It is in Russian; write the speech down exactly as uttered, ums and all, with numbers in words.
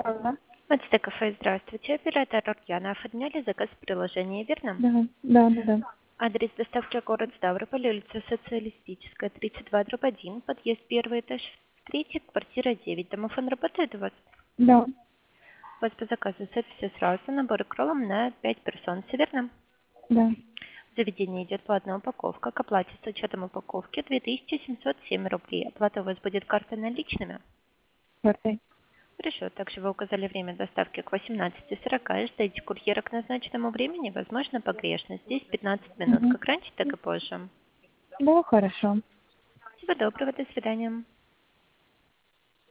Ага. Мацте кафе, здравствуйте. Оператор Рокьяна. Оформляли заказ в приложении, верно? Да, да, да, да. Адрес доставки город Ставрополь, улица Социалистическая, тридцать два, дробь один, подъезд первый этаж, третий, квартира девять. Домофон работает у вас? Да, У вас по заказу сет все сразу, набор кролом на пять персон, все верно? да. В заведении идет платная упаковка. К оплате с учетом упаковки две тысячи семьсот семь рублей. Оплата у вас будет картой наличными? Окей. Хорошо, также вы указали время доставки к восемнадцати сорока. Ждите курьера к назначенному времени, возможно погрешность. Здесь пятнадцать минут, Угу. как раньше, так и позже. Да, хорошо. Всего доброго, до свидания.